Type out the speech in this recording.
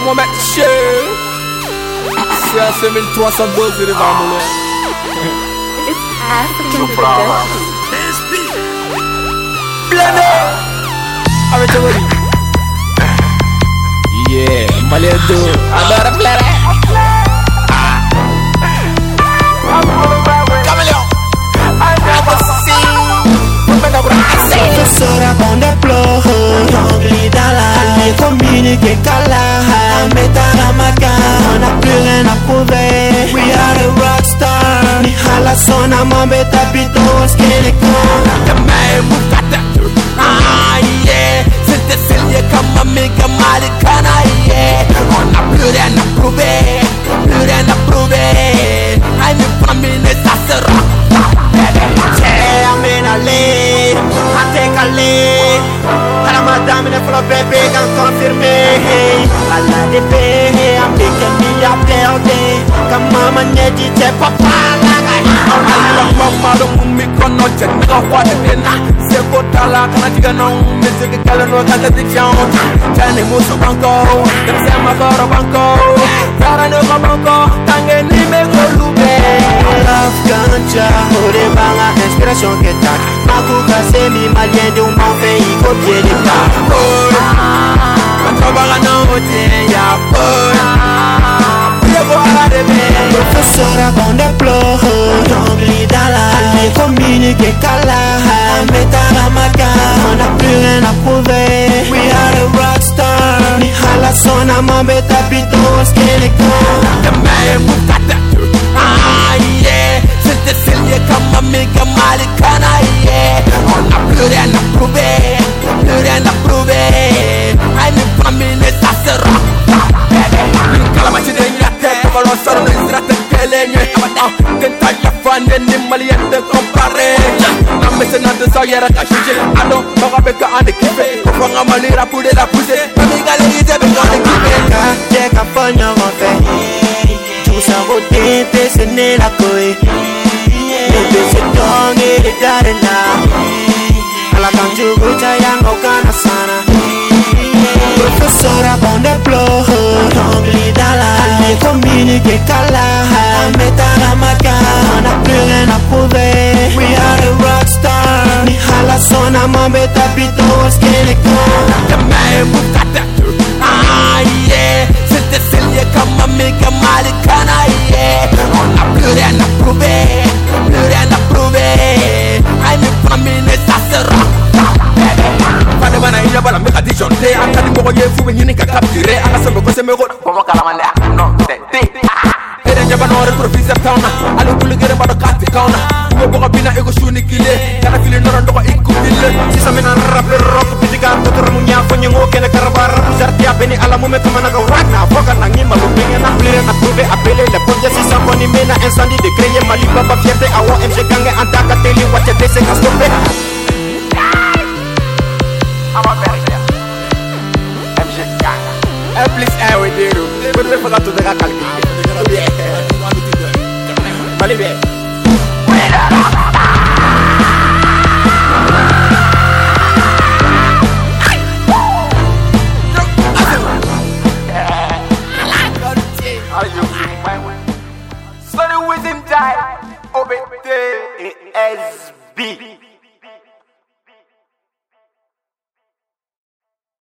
on met chier. C'est à 5312 il est dans mon lait. It's African production. Blende avec Tawari. Yeah, Maledo. Adora Blende. Professora on the floor, Anglais dans la halle, communiquer qu'Allah, Metara Maka, on a plus rien à prouver. We are the rockstar, ni hala sona mambeta pitos keleko. The man who got that, yeah, c'était celle comme amiga malicana, yeah. On a plus rien à prouver, plus rien à prouver. I'm a famille, ça sera. Madame ne faut bébé qu'en confirmer. Allah de paix, un pique milliardaire. Comme maman ne dit t'es papa. Allah mama lo mumiko no chenga kwa tena. Seko tala kana tiga no. Music kala no kata dikshan. Chane musu banko. Demse makoro banko. Kara no banko. Tange ni me golube. Love ganja. Ore banga inspiration que t'as. Makuka semi malien de un fait y copier les cas. Professora on the floor, Anglais dans la halle, communiquer qu'Allah, Metara Maka, on a plus rien à prouver. We are the rockstar, ni hala sona mambeta pitos keleko. The man who got that, yeah, c'était celle comme amiga malicana, yeah. On a plus rien à prouver, plus rien à prouver. I'm a famille, ça sera. Calamity de la tête, on va lancer une stratégie qu'elle est nuée. Tenta la fan et ni malien de comparer. La mécénat de sa yère à cacher. Alors, on va avec un équipe. On va ramener la poudre et la pousser. Amiga, les idées, mais on équipe. J'ai qu'à faire un fait. Tout ça roté, c'est né la coe. Bébé, c'est donc et les darena. À la quand tu goûtes à Yango Kanasana. Professora on the floor, Anglais dans la halle, communiquer qu'Allah, Metara Maka, on a plus rien à prouver. We are the rockstar, ni hala sona mambeta pitos keleko. The man who got that, yeah, c'était celle comme amiga malicana, yeah. On a plus rien à prouver, plus rien à prouver. I'm a famille, ça sera. Pada mana ina bala meka disjonte akadi moko ye fu nyini ka capturer ala sembe ko sembe ko bomo kala mande no te ere jaba no re professeur tawna ala kulu gere bado katti kawna wo boko bina ego shuni kile kana fili no ndo ko ikku dille si samena rapper rock pitika to mu nya fo nyango kene karabar zarti abeni ala mu me kamana ga ragna foka na ngima lu binga na plire na trouver appeler les ponja si samboni mena incendie de créer mali baba fierté awo mg gange antaka teli wacha dese ka stopper. I'm a very good MJ Gang. Please, I will do. But we forgot to the calculation. Yeah.